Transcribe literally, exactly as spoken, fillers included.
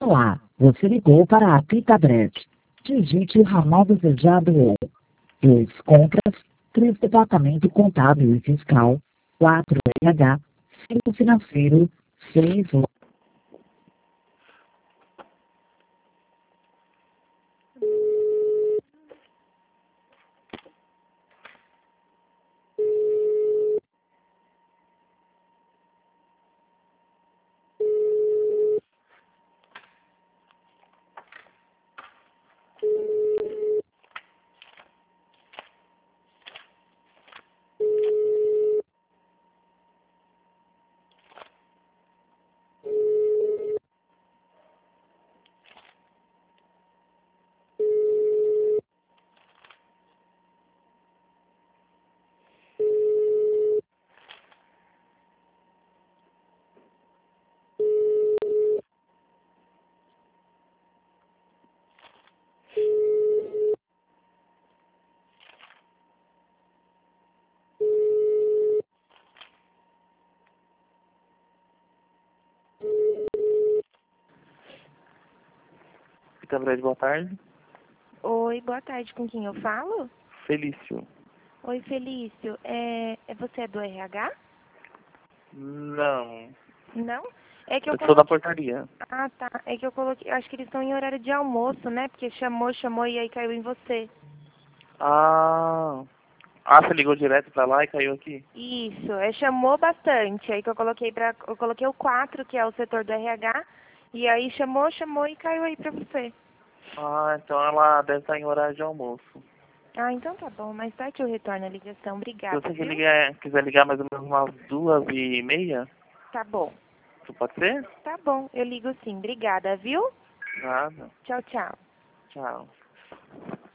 Olá, você ligou para a Pitabret. Digite o ramal desejado ou dois compras, três departamento contábil e fiscal, quatro R H, cinco financeiro, seis Pitabret, boa tarde. Oi, boa tarde. Com quem eu falo? Felício. Oi, Felício. É, é você é do R H? Não. Não? É que eu Eu sou da coloquei... portaria. Ah, tá. É que eu coloquei... Acho que eles estão em horário de almoço, né? Porque chamou, chamou e aí caiu em você. Ah. Ah, você ligou direto pra lá e caiu aqui? Isso. É, chamou bastante. Aí que eu coloquei pra... Eu coloquei o quatro, que é o setor do R H. E aí chamou, chamou e caiu aí pra você. Ah, então ela deve estar em horário de almoço. Ah, então tá bom. Mais tarde eu retorno a ligação. Se Obrigada, você quer viu? ligar, quiser ligar mais ou menos umas duas e meia, Tá bom. isso pode ser? Tá bom. Eu ligo sim. Obrigada, viu? Nada. Tchau, tchau. Tchau.